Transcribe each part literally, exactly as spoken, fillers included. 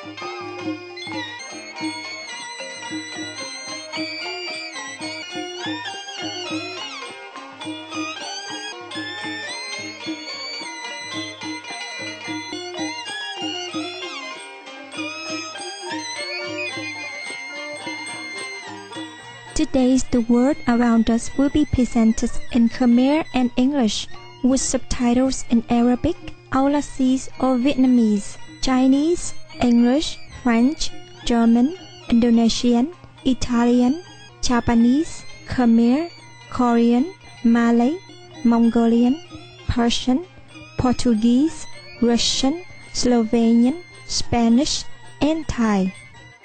Today, the world around us will be presented in Khmer and English, with subtitles in Arabic, Aulacese or Vietnamese, Chinese, English, French, German, Indonesian, Italian, Japanese, Khmer, Korean, Malay, Mongolian, Persian, Portuguese, Russian, Slovenian, Spanish, and Thai.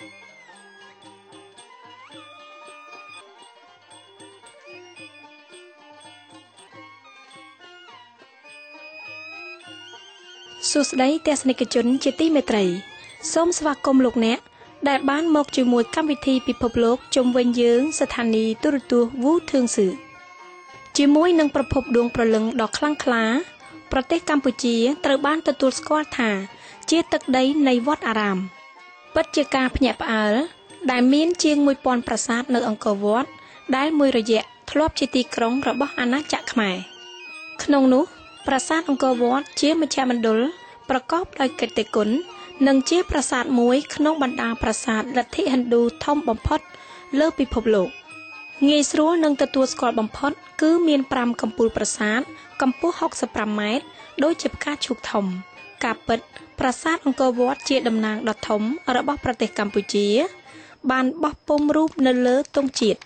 សួស្តីទស្សនិកជនជាទីមេត្រីសូមស្វាគមន៍លោកអ្នកដែលបានមកជាមួយកម្មវិធីពិភពលោកជុំវិញយើងស្ថានីយ៍ទូរទស្សន៍ Wu Thương Sự ជាមួយនឹងប្រភពដួងព្រលឹងដ៏ខ្លាំងក្លាប្រទេសកម្ពុជាត្រូវបានទទួលស្គាល់ថាជាទឹកដីនៃវត្តអារាមពិតជាការភ្ញាក់ផ្អើលដែលមានជាងមួយពាន់ប្រាសាទនៅអង្គរវត្តដែលមួយរយៈធ្លាប់ជាទីក្រុងរបស់អាណាចក្រខ្មែរក្នុងនោះប្រាសាទអង្គរវត្តជាមជ្ឈមណ្ឌលប្រកបដោយកិត្តិគុណនិងជាប្រាសាទមួយក្នុងបណ្ដាប្រាសាទលទ្ធិហិណ្ឌូធំបំផុតលើពិភពលោកងាយស្រួលនឹងទទួលស្គាល់បំផុតគឺមានប្រាំកំពូលប្រាសាទកម្ពស់ហុកសិបប្រាំម៉ែត្រដូចជាផ្កាឈូកធំការពិតប្រាសាទអង្គរវត្តជាតំណាងដ៏ធំរបស់ប្រទេសកម្ពុជាបានបោះពុម្ពរូបនៅលើទង់ជាតិ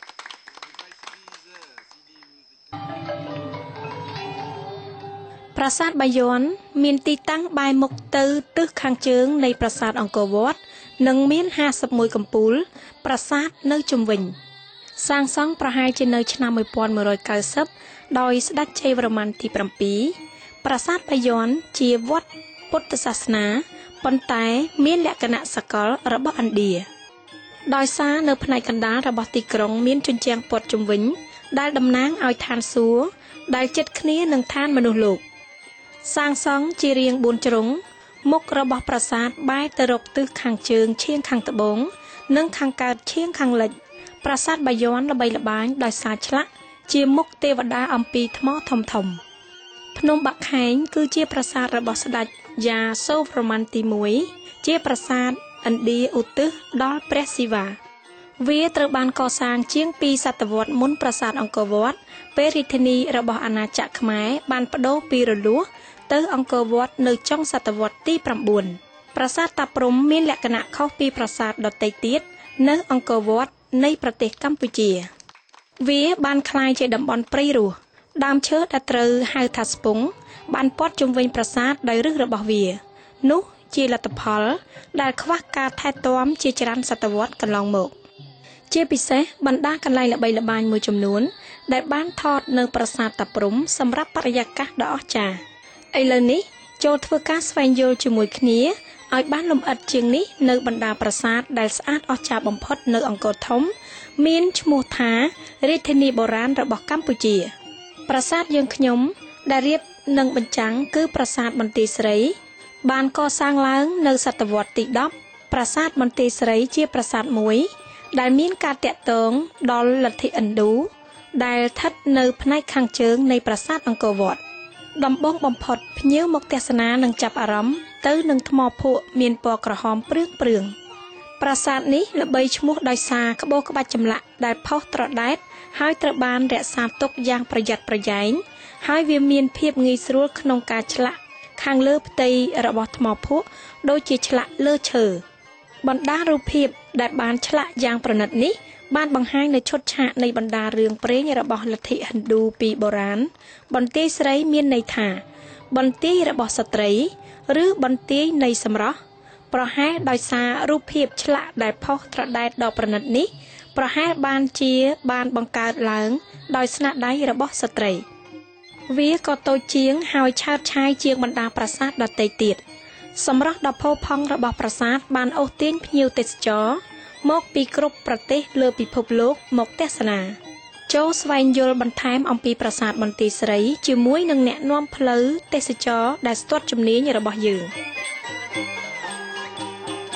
ប្រាសាទបាយ័នមានទីតាំងបែរមុខទៅទិសខាងជើងនៃប្រាសាទអង្គរវត្តនិងមានហាសិបមួយកំពូលប្រាសាទនៅជុំវិញសាងសង់ប្រហែលជានៅឆ្នាំmột nghìn một trăm chín mươiដោយស្ដេចជ័យវរ្ម័នទីbảyប្រាសាទបាយ័នជាវត្តពុទ្ធសាសនាប៉ុន្តែមានលក្ខណៈសកលរបស់ឥណ្ឌាដោយសារនៅផ្នែកកណ្ដាលរបស់ទីក្រុងមានជញ្ជាំងព័ទ្ធជុំវិញដែលតំណាងឲ្យឋានសួគ៌ដែលជិតគ្នានឹងឋានមនុស្សលោកសាងសង់ជារាងបួនជ្រុងមុខរបស់ប្រាសាទបែរទៅរកទិសខាងជើងឈៀងខាងត្បូងនិងខាងកើតឈៀងខាងលិចប្រាសាទបាយ័នល្បីល្បាញដោយសារឆ្លាក់ជាមុខទេវតាអំពីថ្មធំធំភ្នំបាក់ខែងគឺជាប្រាសាទរបស់ស្ដេចយ៉ាសូវរ្ម័នទីមួយជាប្រាសាទឥណ្ឌាឧទ្ទិសដល់ព្រះសិវាវាត្រូវបានកសាងជាងពីរសតវត្សមុនប្រាសាទអង្គរវត្តពេលរាជធានីរបស់អាណាចក្រខ្មែរបានប្តូរពីរលួសទៅអង្គរវត្តនៅចុងសតវត្សទី9ប្រាសាទតាព្រហ្មមានលក្ខណៈខុសពីប្រាសាទដទៃទៀតនៅអង្គរវត្តនៃប្រទេសកម្ពុជាវាបានក្លាយជាតំបន់ព្រៃរស់ដើមឈើដែលត្រូវហៅថាស្ពង់បានព័ទ្ធជុំវិញប្រាសាទដោយឫសរបស់វានោះជាលទ្ធផលដែលខ្វះការថែទាំជាច្រើនសតវត្សកន្លងមកជាពិសេសបណ្ដាកន្លែងល្បីល្បាញមួយចំនួនដែលបានថតនៅប្រាសាទតាព្រហ្មសម្រាប់បរិយាកាសដ៏អស្ចារ្យឥឡូវនេះចូលធ្វើការស្វែងយល់ជាមួយគ្នាឲ្យបានលម្អិតជាងនេះនៅបណ្ដាប្រាសាទដែលស្អាតអស្ចារ្យបំផុតនៅអង្គរធំមានឈ្មោះថារាជធានីបុរាណរបស់កម្ពុជាប្រាសាទយើងខ្ញុំដែលរៀបនឹងបញ្ចាំងគឺប្រាសាទបន្ទាយស្រីបានកសាងឡើងនៅសតវត្សទីដប់ប្រាសាទបន្ទាយស្រីជាប្រាសាទមួយដែលមានការតាក់ទងដល់លទ្ធិឥណ្ឌូដែលស្ថិតនៅផ្នែកខាងជើងនៃប្រាសាទអង្គរវត្តដំបូងបំផុតភ្ញៀវមកទស្សនានឹងចាប់អារម្មណ៍ទៅនឹងថ្មភក់មានពណ៌ក្រហមព្រឿងព្រឿងប្រាសាទនេះល្បីឈ្មោះដោយសារក្បូរក្បាច់ចម្លាក់ដែលផុសត្រដែតហើយត្រូវបានរក្សាទុកយ៉ាងប្រយ័ត្នប្រយែងហើយវាមានភាពងាយស្រួលក្នុងការឆ្លាក់ខាងលើផ្ទៃរបស់ថ្មភក់ដូចជាឆ្លាក់លើឈើបណ្ដារូបភាពដែលបានឆ្លាក់យ៉ាងប្រណិតនេះបានបង្ហាញនៅឈុតឆាកនៃបណ្ដារឿងព្រេងរបស់លទ្ធិហិណ្ឌូពីបុរាណបន្ទាយស្រីមានន័យថាបន្ទាយរបស់ស្ត្រីឬបន្ទាយនៃសម្រស់ប្រហែលដោយសាររូបភាពឆ្លាក់ដែលផុសត្រដែតដ៏ប្រណិតនេះប្រហែលបានជាបានបង្កើតឡើងដោយស្នាដៃរបស់ស្ត្រីវាក៏តូចជាងហើយឆើតឆាយជាងបណ្ដាប្រាសាទដទៃទៀតសម្រស់ដ៏ផូរផង់របស់ប្រាសាទបានអូសទាញភ្ញៀវទេសចរមកពីគ្រប់ប្រទេសលើពិភពលោកមកទស្សនាចូលស្វែងយល់បន្ថែមអំពីប្រាសាទបន្ទាយស្រីជាមួយនឹងអ្នកនាំផ្លូវទេសចរដែលស្ទាត់ជំនាញរបស់យើង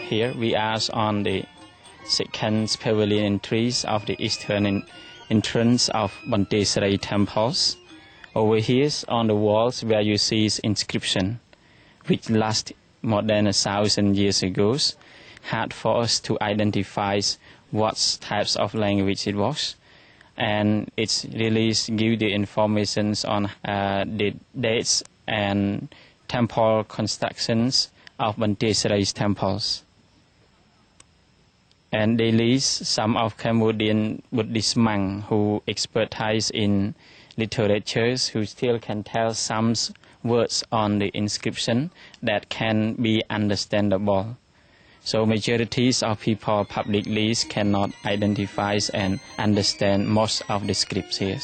Here we are on the second pavilion entries of the eastern entrance of Bante Sarai temples. Over here on the walls where you see is inscription, which last more than a thousand years ago, had for us to identify what types of language it was, and it's really give the information on uh, the dates and temple constructions of Bante Sarai's temples. And they list some of Cambodian Buddhist monks who expertise in literatures who still can tell some words on the inscription that can be understandable. So majorities of people publicly cannot identify and understand most of the scripts here.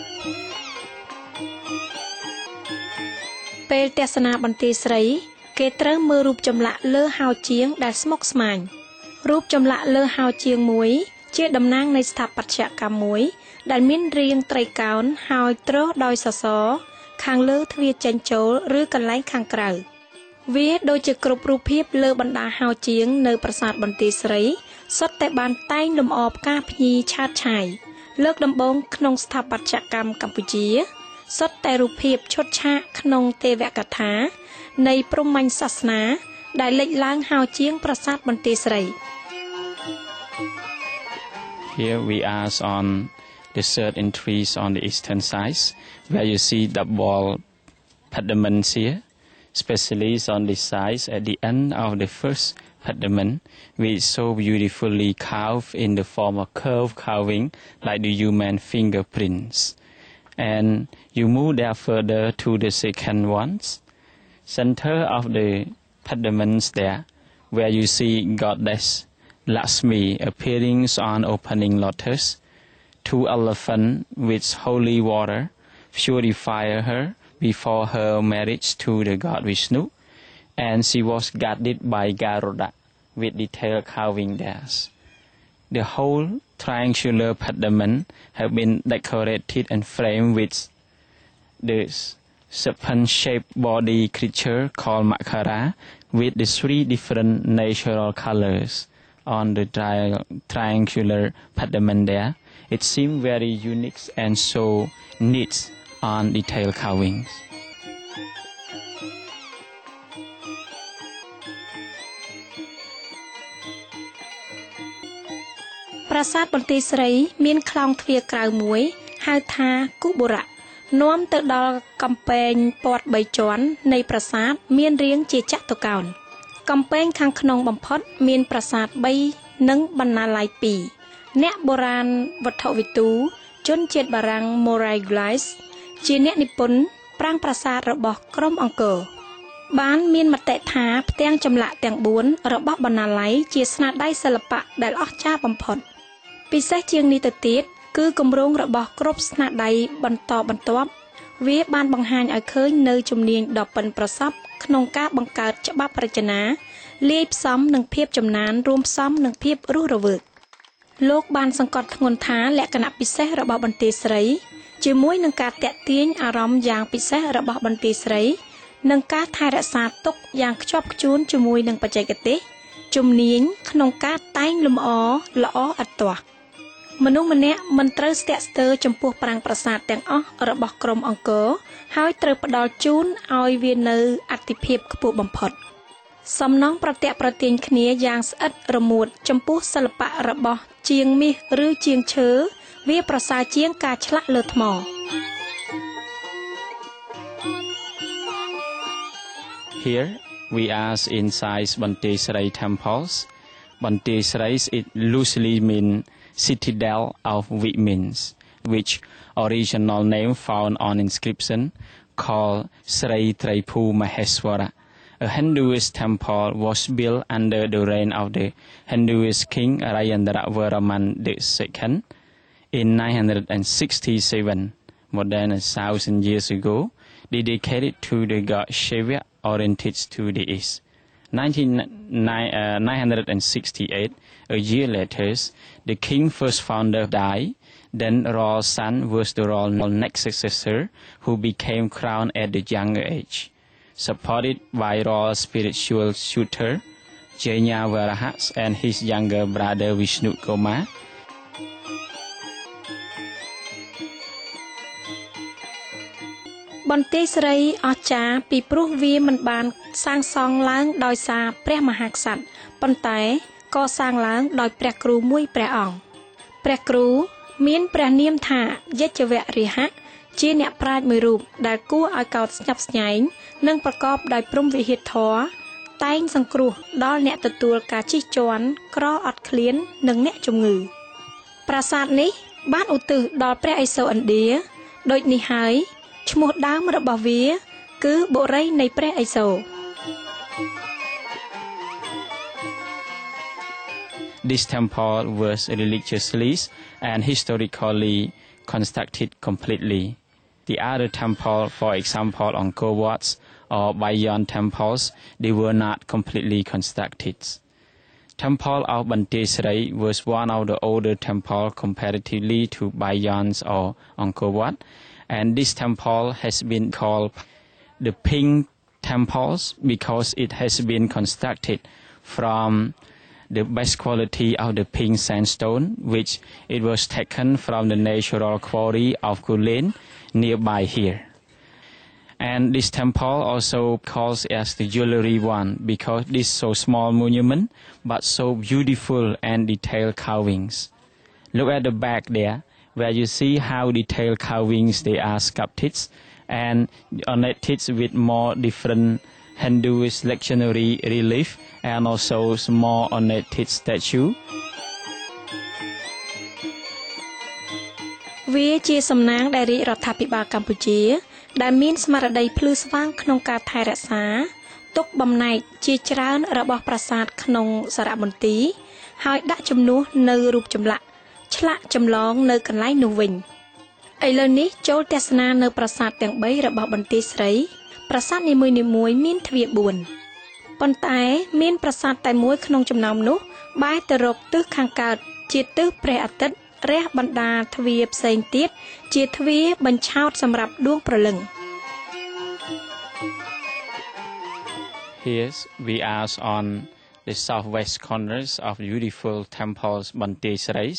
ពេលទស្សនាបន្ទាយស្រីគេត្រូវមើលរូបចម្លាក់លើហោជាងដែលស្មុគស្មាញរូបចម្លាក់លើហោជាងមួយជាតំណាងនៃស្ថាបត្យកម្មមួយដែលមានរាងត្រីកោណហើយទ្រដោយសសរខាងលើទ្វារចេញចូលឬកន្លែងខាងក្រៅវាដូចជាគ្រប់រូបភាពលើបណ្ដាហោជាងនៅប្រាសាទបន្ទាយស្រីសុទ្ធតែបានតែងលម្អផ្កាភ្ញីឆើតឆាយលើកដំបូងក្នុងស្ថាបត្យកម្មកម្ពុជាសុទ្ធតែរូបភាពឈុតឆាកក្នុងទេវកថានៃព្រហ្មញ្ញសាសនាដែលលេចឡើងហោជាងប្រាសាទបន្ទាយស្រី Here we are on the third entries on the eastern side, where you see the ball pediments here, especially on the sides at the end of the first pediment, which is so beautifully carved in the form of curved carving like the human fingerprints. And you move there further to the second ones, center of the pediments there, where you see Goddess Lakshmi appearing on opening lotus, two elephants with holy water purify her before her marriage to the god Vishnu, and she was guarded by Garuda with detailed carving there. The whole triangular pediment have been decorated and framed with the serpent-shaped body creature called Makara with the three different natural colors on the tri- triangular pediment there. It seemed very unique and so neat on detailed carvings. ប្រាសាទបន្ទាយស្រីមានខ្លោងទ្វារក្រៅមួយហៅថាគូបុរៈនាំទៅដល់កំពែងព័ទ្ធបីជាន់នៃប្រាសាទមានរាងជាចតុកោណកំពែងខាងក្នុងបំផុតមានប្រាសាទបីនិងបណ្ណាល័យពីរអ្នកបុរាណវត្ថុវិទូជនជាតិបារាំង Moray Grice ជាអ្នកនិពន្ធប្រាង្គប្រាសាទរបស់ក្រុមអង្គរបានមានមតិថាផ្ទាំងចម្លាក់ទាំងបួនរបស់បណ្ណាល័យជាស្នាដៃសិល្បៈដែលអស្ចារ្យបំផុតពិសេសជាងនេះទៅទៀតគឺគម្រោងរបស់គ្រប់ស្នាដៃបន្តបន្ទាប់វាបានបង្ហាញឲ្យឃើញនៅជំនាញដ៏ប៉ិនប្រសប់ក្នុងការបង្កើតច្បាប់រចនាលាយផ្សំនឹងភាពចំណានរួមផ្សំនឹងភាពរស់រវើកលោកបានសង្កត់ធ្ងន់ថាលក្ខណៈពិសេសរបស់បន្ទាយស្រីជាមួយនឹងការតាក់ទាញអារម្មណ៍យ៉ាងពិសេសរបស់បន្ទាយស្រីនិងការថែរក្សាទុកយ៉ាងខ្ជាប់ខ្ជួនជាមួយនឹងបច្ចេកទេសជំនាញក្នុងការតែងលម្អល្អឥតទាស់មនុស្សម្នាក់មិនត្រូវស្ទាក់ស្ទើរចំពោះប្រាង្គប្រាសាទទាំងអស់របស់ក្រុមអង្គរហើយត្រូវផ្ដល់ជូនឲ្យវានៅអត្ថិភាពខ្ពស់បំផុតសំណងប្រតិប្រទាញគ្នាយ៉ាងស្អិតរមួតចំពោះសិល្បៈរបស់ជាងមាសឬជាងឈើវាប្រសើរជាងការឆ្លាក់លើថ្ម Here we are inside Bante Sarai temples. Bante Sarai is loosely mean citadel of Wigmins, which original name found on inscription called Sri Traipu Maheswara. A Hinduist temple was built under the reign of the Hinduist king Rajendra Varaman the Second in nine hundred sixty-seven, more than a thousand years ago, dedicated to the god Shiva oriented to the east. nine hundred sixty-eight, a year later, the king first founder died. Then royal son was the royal next successor, who became crowned at the younger age. Supported by royal spiritual tutor, Jayanavaraha and his younger brother Vishnu Kumar. បន្ទាយស្រីអស្ចារ្យពីព្រោះវាមិនបានសាងសង់ឡើងដោយសារព្រះមហាក្សត្រប៉ុន្តែក៏សាងឡើងដោយព្រះគ្រូមួយព្រះអង្គព្រះគ្រូមានព្រះនាមថាយជ្ជវរិហៈជាអ្នកប្រាជ្ញមួយរូបដែលគួរឲ្យកោតស្ញប់ស្ញែងនិងប្រកបដោយព្រហ្មវិហារធម៌តែងសង្គ្រោះដល់អ្នកទទួលការជិះជាន់ក្រអត់ឃ្លាននិងអ្នកជំងឺប្រាសាទនេះបានឧទ្ទិសដល់ព្រះឥសូរឥណ្ឌាដូចនេះហើយឈ្មោះដើមរបស់វាគឺបុរីនៃព្រះឥសូរ This temple was religiously and historically constructed completely. The other temple, for example, Angkor Wat or Bayon temples, they were not completely constructed. Temple of Bantesrai was one of the older temples comparatively to Bayon's or Angkor Wat. And this temple has been called the Pink Temples because it has been constructed from the best quality of the pink sandstone, which it was taken from the natural quarry of Kulin nearby here. And this temple also calls as the jewelry one because this so small monument but so beautiful and detailed carvings. Look at the back there, where you see how detailed carvings they are sculpted and ornated with more different Hinduist lectionary relief and also small ornated statue. វាជាសំណាងដែលរាជរដ្ឋាភិបាលកម្ពុជាដែលមានស្មារតីភ្លឺស្វាងក្នុងការថែរក្សាទុកបំណែកជាច្រើនរបស់ប្រាសាទក្នុងសារមន្ទីរហើយដាក់ជំនួសនៅរូបចម្លាក់ឆ្លាក់ចម្លងនៅកន្លែងនោះវិញឥឡូវនេះចូលទស្សនានៅប្រាសាទទាំងបីរបស់បន្ទាយស្រីប្រាសាទនីមួយៗមានទ្វារបួនប៉ុន្តែមានប្រាសាទតែមួយក្នុងចំណោមនោះបែរទៅរកទិសខាងកើតជាទិសព្រះអាទិត្យរះបណ្ដាទ្វារផ្សេងទៀតជាទ្វារបញ្ឆោតសម្រាប់ដួងព្រលឹង Here we are on the southwest corners of beautiful temples Bantesrai.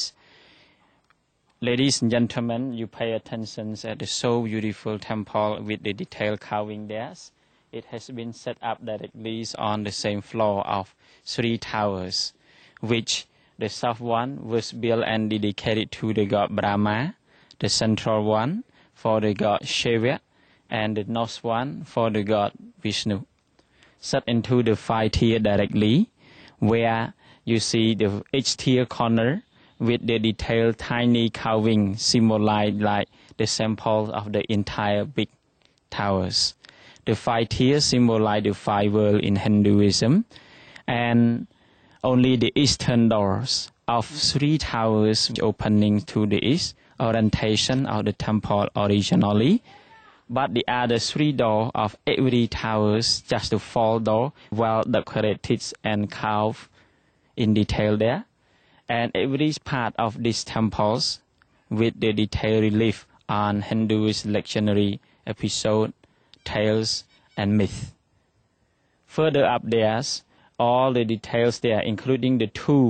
Ladies and gentlemen, you pay attention at the so beautiful temple with the detailed carving there. It has been set up directly on the same floor of three towers, which the south one was built and dedicated to the god Brahma, the central one for the god Shiva, and the north one for the god Vishnu. Set into the five tier directly, where you see the each tier corner with the detailed tiny carving symbolize like the sample of the entire big towers. The five tiers symbolize the five worlds in Hinduism, and only the eastern doors of three towers opening to the east orientation of the temple originally, but the other three doors of every towers just the four door well decorated and carved in detail there. And every part of these temples with the detailed relief on Hinduist lectionary episode, tales, and myth. Further up there, all the details there, including the two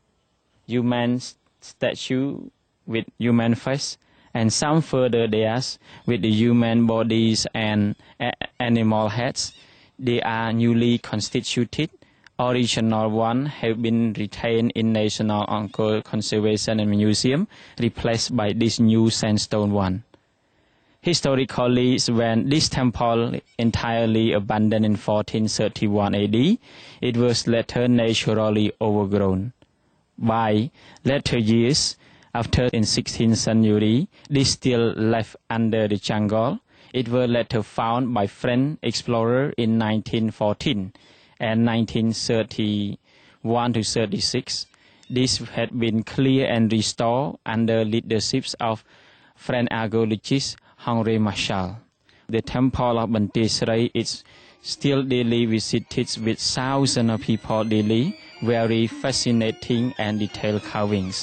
human statue with human face, and some further there with the human bodies and animal heads, they are newly constituted. Original one have been retained in National Angkor Conservation and Museum, replaced by this new sandstone one. Historically, when this temple entirely abandoned in fourteen thirty-one A D, it was later naturally overgrown. By later years, after in sixteenth century, this still left under the jungle. It was later found by French explorer in nineteen fourteen. And nineteen thirty-one to thirty-six, this had been cleared and restored under leadership of French archaeologist Henri Marchal. The temple of Bantesrai is still daily visited with thousands of people daily, very fascinating and detailed carvings.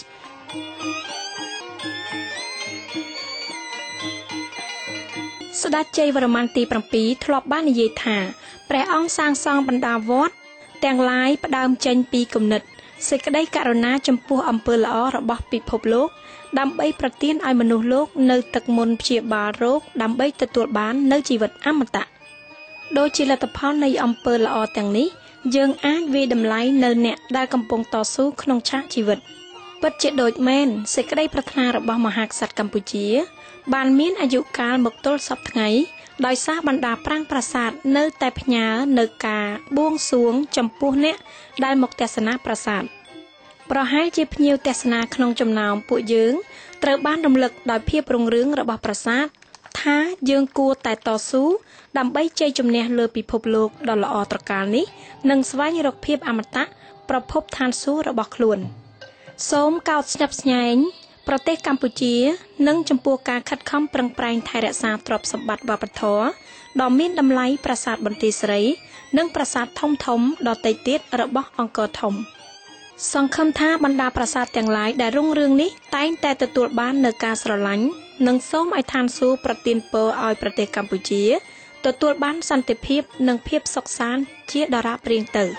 ស្ដេចជ័យវរ្ម័នទី 7 ធ្លាប់បាននិយាយថាព្រះអង្គសាងសង់បណ្ដាវត្តទាំងឡាយផ្ដើមចេញពីគំនិតសេចក្តីករុណាចំពោះអំពើល្អរបស់ពិភពលោកដើម្បីប្រទានឲ្យមនុស្សលោកនៅទឹកមុនព្យាបាលរោគដើម្បីទទួលបាននូវជីវិតអមតៈដោយជាលទ្ធផលនៃអំពើល្អទាំងនេះយើងអាចវាយតម្លៃនៅអ្នកដែលកំពុងតស៊ូក្នុងឆាកជីវិតពិតជាដូចមែនសេចក្តីប្រាថ្នារបស់មហាក្សត្រកម្ពុជាបានមានអាយុកាលមកទល់សពថ្ងៃដោយសារបណ្ដាប្រាង្គប្រាសាទនៅតែផ្ញើនៅការបួងសួងចំពោះអ្នកដែលមកទស្សនាប្រាសាទប្រហែលជាភ្ញៀវទស្សនាក្នុងចំណោមពួកយើងត្រូវបានរំលឹកដោយភាពរុងរឿងរបស់ប្រាសាទថាយើងគួរតែតស៊ូដើម្បីជ័យជំនះលើពិភពលោកដ៏ល្អត្រកាលនេះនិងស្វែងរកភាពអមតៈប្រភពឋានសួគ៌របស់ខ្លួនសូមកោតស្ញប់ស្ញែងប្រទេសកម្ពុជានិងចំពោះការខិតខំប្រឹងប្រែងថែរក្សាទ្រព្យសម្បត្តិវប្បធម៌ដ៏មានតម្លៃប្រាសាទបន្ទាយស្រីនិងប្រាសាទធំធំដទៃទៀតរបស់អង្គរធំសង្ឃឹមថាបណ្ដាប្រាសាទទាំងឡាយដែលរុងរឿងនេះតែងតែទទួលបាននូវការស្រឡាញ់និងសូមឲ្យឋានសួគ៌ប្រទានពរឲ្យប្រទេសកម្ពុជាទទួលបានសន្តិភាពនិងភាពសុខសាន្តជាដរាបរៀងទៅ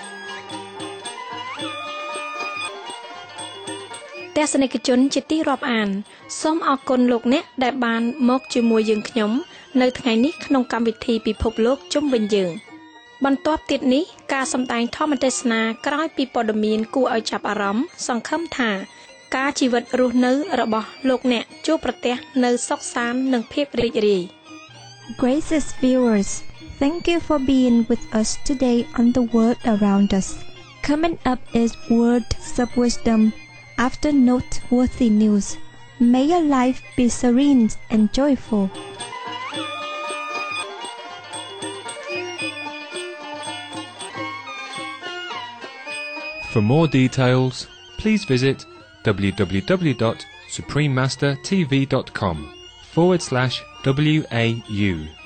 ទស្សនិកជនជាទីរាប់អានសូមអរគុណលោកអ្នកដែលបានមកជាមួយយើងខ្ញុំនៅថ្ងៃនេះក្នុងកម្មវិធីពិភពលោកជុំវិញយើងបន្ទាប់ទៀតនេះការសម្ដែងធម្មទេសនាក្រោយពីព័ត៌មានគួរឲ្យចាប់អារម្មណ៍សង្ឃឹមថាការជីវិតរស់នៅរបស់លោកអ្នកជួបប្រទះនៅសុខសាន្តនិងភាពរីករាយ Gracious viewers, thank you for being with us today on the world around us. Coming up is Words of Wisdom after noteworthy news. May your life be serene and joyful. For more details, please visit w w w dot supreme master t v dot com forward slash W A U.